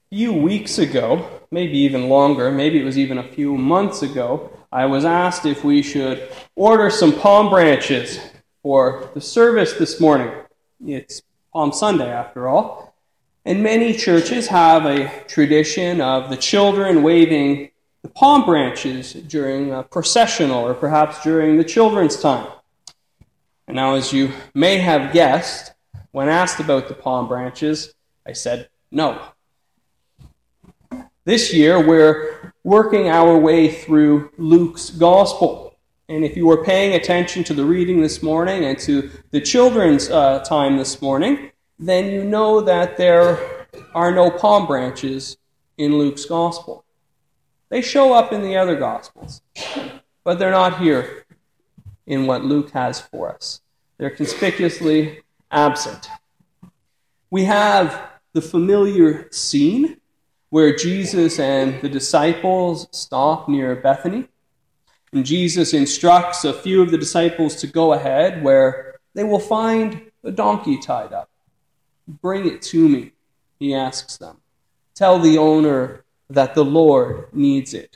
few weeks ago, maybe even longer, maybe it was even a few months ago, I was asked if we should order some palm branches for the service this morning. It's Palm Sunday, after all. And many churches have a tradition of the children waving the palm branches during a processional or perhaps during the children's time. And now, as you may have guessed, when asked about the palm branches, I said no. This year, we're working our way through Luke's Gospel. And if you were paying attention to the reading this morning and to the children's time this morning, then you know that there are no palm branches in Luke's Gospel. They show up in the other Gospels, but they're not here in what Luke has for us. They're conspicuously absent. We have the familiar scene where Jesus and the disciples stop near Bethany. And Jesus instructs a few of the disciples to go ahead where they will find a donkey tied up. "Bring it to me," he asks them. "Tell the owner that the Lord needs it."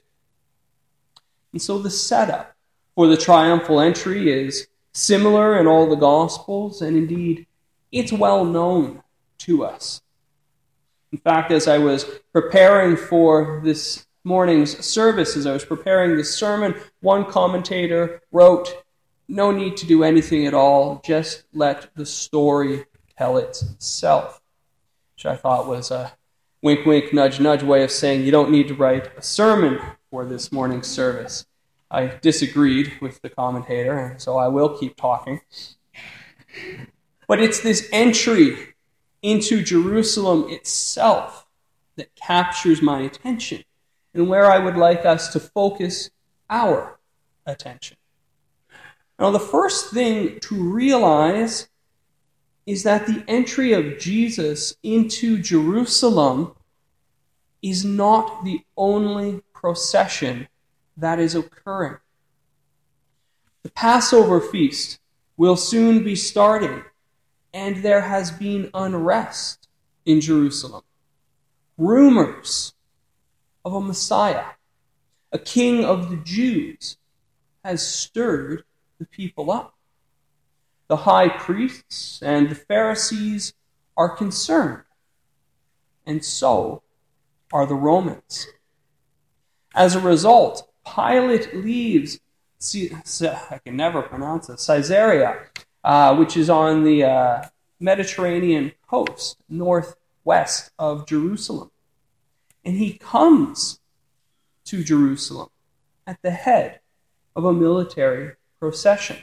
And so the setup for the triumphal entry is similar in all the Gospels, and indeed, it's well known to us. In fact, as I was preparing for this morning's service, as I was preparing this sermon, one commentator wrote, "No need to do anything at all, just let the story tell itself," which I thought was a wink, wink, nudge, nudge way of saying you don't need to write a sermon for this morning's service. I disagreed with the commentator, and so I will keep talking. But it's this entry into Jerusalem itself that captures my attention and where I would like us to focus our attention. Now, the first thing to realize is that the entry of Jesus into Jerusalem is not the only procession that is occurring. The Passover feast will soon be starting, and there has been unrest in Jerusalem. Rumors of a Messiah, a king of the Jews, has stirred the people up. The high priests and the Pharisees are concerned, and so are the Romans. As a result, Pilate leaves, I can never pronounce it, Caesarea, which is on the Mediterranean coast, northwest of Jerusalem. And he comes to Jerusalem at the head of a military procession.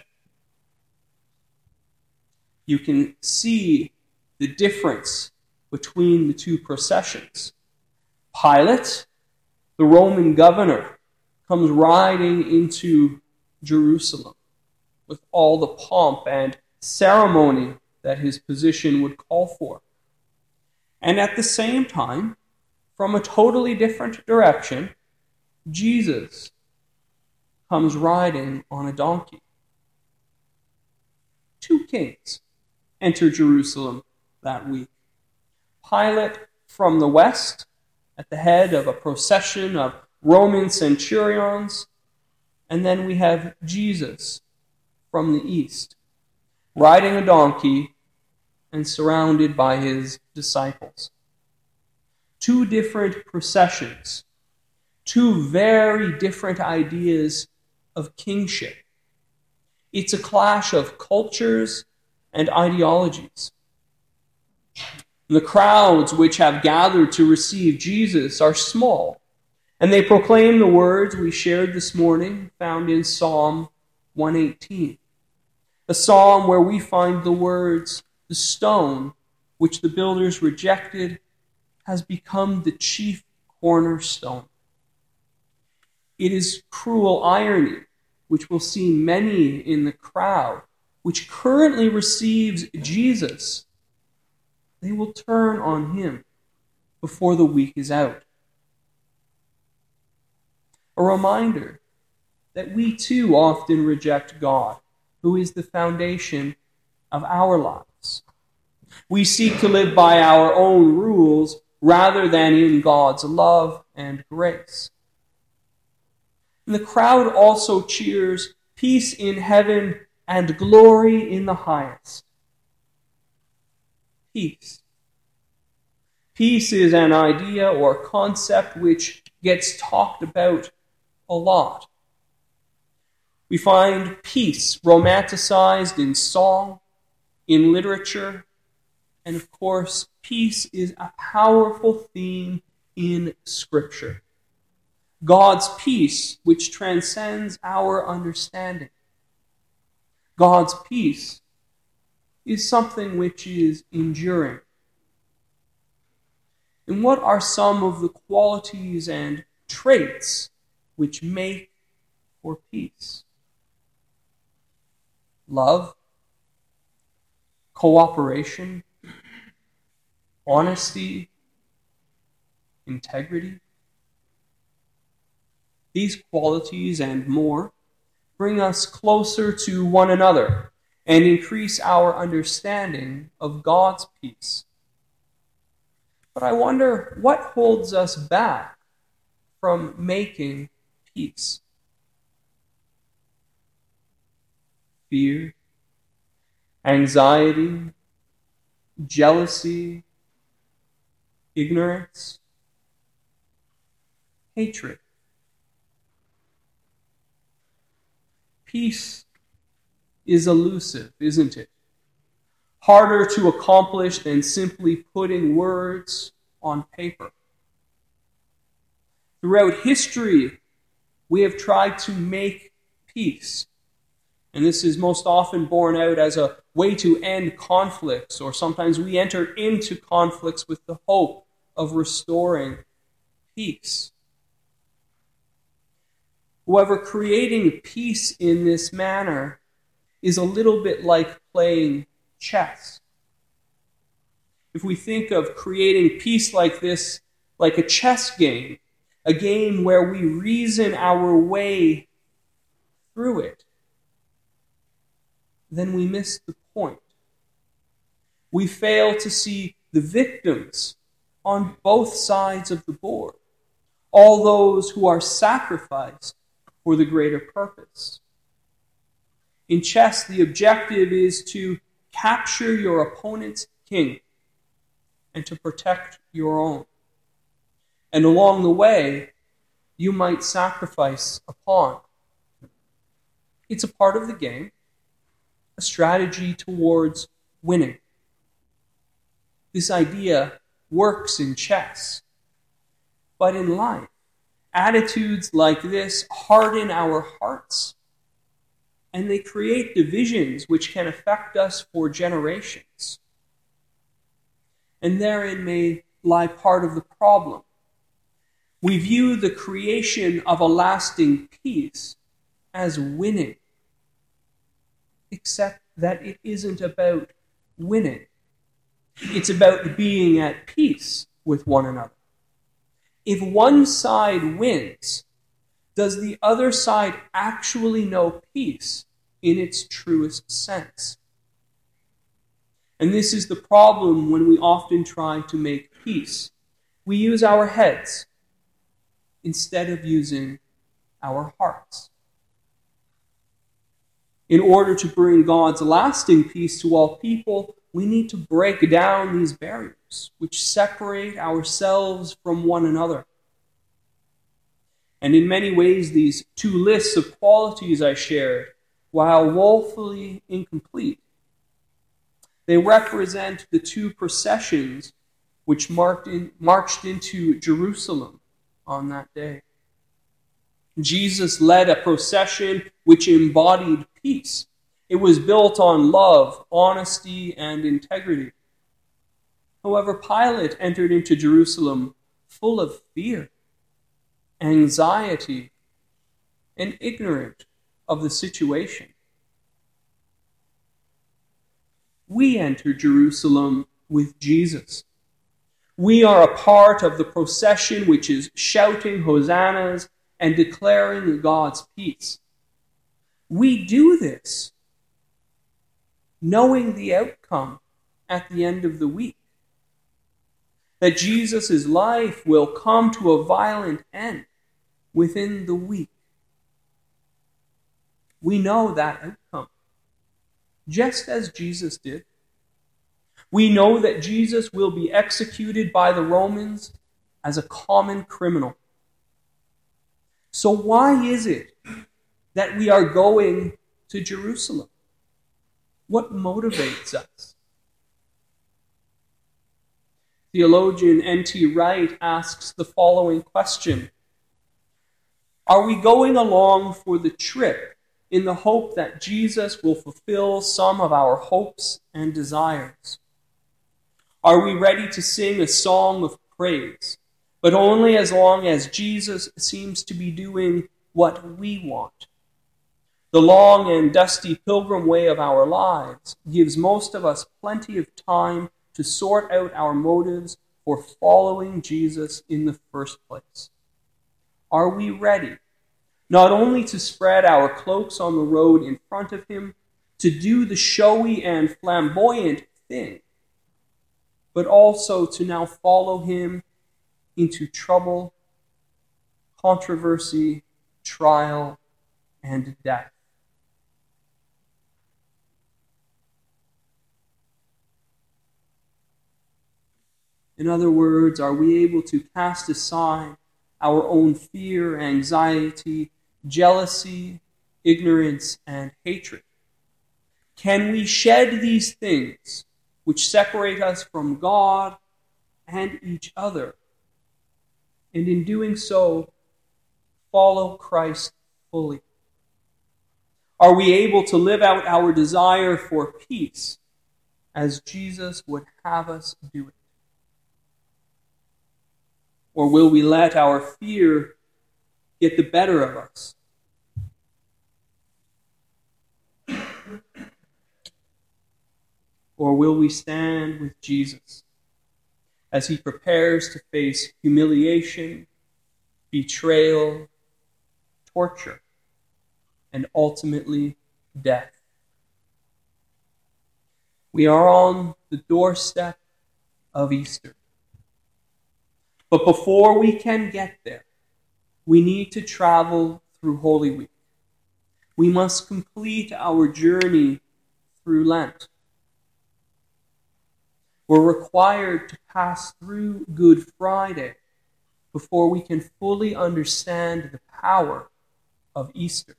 You can see the difference between the two processions. Pilate, the Roman governor, comes riding into Jerusalem with all the pomp and ceremony that his position would call for. And at the same time, from a totally different direction, Jesus comes riding on a donkey. Two kings enter Jerusalem that week. Pilate from the west, at the head of a procession of Roman centurions, and then we have Jesus from the east, riding a donkey and surrounded by his disciples. Two different processions, two very different ideas of kingship. It's a clash of cultures and ideologies. The crowds which have gathered to receive Jesus are small, and they proclaim the words we shared this morning, found in Psalm 118. A psalm where we find the words, "The stone which the builders rejected has become the chief cornerstone." It is cruel irony, which will see many in the crowd, which currently receives Jesus. They will turn on him before the week is out. A reminder that we too often reject God, who is the foundation of our lives. We seek to live by our own rules rather than in God's love and grace. And the crowd also cheers, "Peace in heaven and glory in the highest." Peace. Peace is an idea or concept which gets talked about a lot. We find peace romanticized in song, in literature, and of course, peace is a powerful theme in Scripture. God's peace, which transcends our understanding. God's peace is something which is enduring. And what are some of the qualities and traits which make for peace? Love, cooperation, honesty, integrity. These qualities and more bring us closer to one another and increase our understanding of God's peace. But I wonder, what holds us back from making peace? Fear, anxiety, jealousy, ignorance, hatred. Peace is elusive, isn't it? Harder to accomplish than simply putting words on paper. Throughout history, we have tried to make peace. And this is most often borne out as a way to end conflicts, or sometimes we enter into conflicts with the hope of restoring peace. However, creating peace in this manner is a little bit like playing chess. If we think of creating peace like this, like a chess game, a game where we reason our way through it, then we miss the point. We fail to see the victims on both sides of the board, all those who are sacrificed for the greater purpose. In chess, the objective is to capture your opponent's king and to protect your own. And along the way, you might sacrifice a pawn. It's a part of the game, a strategy towards winning. This idea works in chess, but in life, attitudes like this harden our hearts, and they create divisions which can affect us for generations. And therein may lie part of the problem. We view the creation of a lasting peace as winning, except that it isn't about winning. It's about being at peace with one another. If one side wins, does the other side actually know peace in its truest sense? And this is the problem when we often try to make peace. We use our heads instead of using our hearts. In order to bring God's lasting peace to all people, we need to break down these barriers which separate ourselves from one another. And in many ways, these two lists of qualities I shared, while woefully incomplete, they represent the two processions which marched into Jerusalem on that day. Jesus led a procession which embodied peace. It was built on love, honesty, and integrity. However, Pilate entered into Jerusalem full of fear, anxiety, and ignorant of the situation. We enter Jerusalem with Jesus. We are a part of the procession which is shouting hosannas and declaring God's peace. We do this knowing the outcome at the end of the week. that Jesus' life will come to a violent end within the week. We know that outcome, just as Jesus did. We know that Jesus will be executed by the Romans as a common criminal. So why is it that we are going to Jerusalem? What motivates us? Theologian N.T. Wright asks the following question: are we going along for the trip in the hope that Jesus will fulfill some of our hopes and desires? Are we ready to sing a song of praise, but only as long as Jesus seems to be doing what we want? The long and dusty pilgrim way of our lives gives most of us plenty of time to sort out our motives for following Jesus in the first place. Are we ready not only to spread our cloaks on the road in front of him, to do the showy and flamboyant thing, but also to now follow him into trouble, controversy, trial, and death? In other words, are we able to cast aside our own fear, anxiety, jealousy, ignorance, and hatred? Can we shed these things which separate us from God and each other, and in doing so, follow Christ fully? Are we able to live out our desire for peace as Jesus would have us do it? Or will we let our fear get the better of us? Or will we stand with Jesus as he prepares to face humiliation, betrayal, torture, and ultimately death? We are on the doorstep of Easter. But before we can get there, we need to travel through Holy Week. We must complete our journey through Lent. We're required to pass through Good Friday before we can fully understand the power of Easter.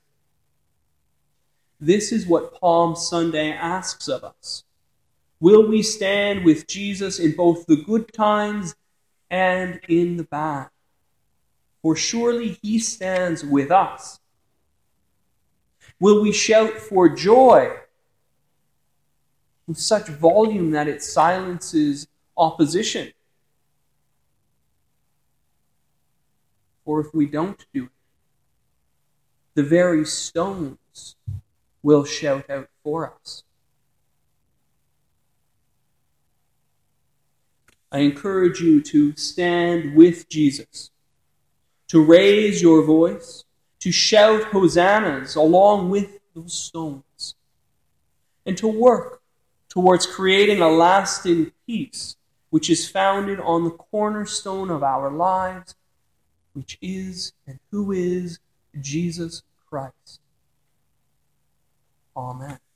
This is what Palm Sunday asks of us. Will we stand with Jesus in both the good times and in the bad? For surely he stands with us. Will we shout for joy with such volume that it silences opposition? Or if we don't do it, the very stones will shout out for us. I encourage you to stand with Jesus, to raise your voice, to shout hosannas along with those stones, and to work towards creating a lasting peace which is founded on the cornerstone of our lives, which is and who is Jesus Christ. Amen.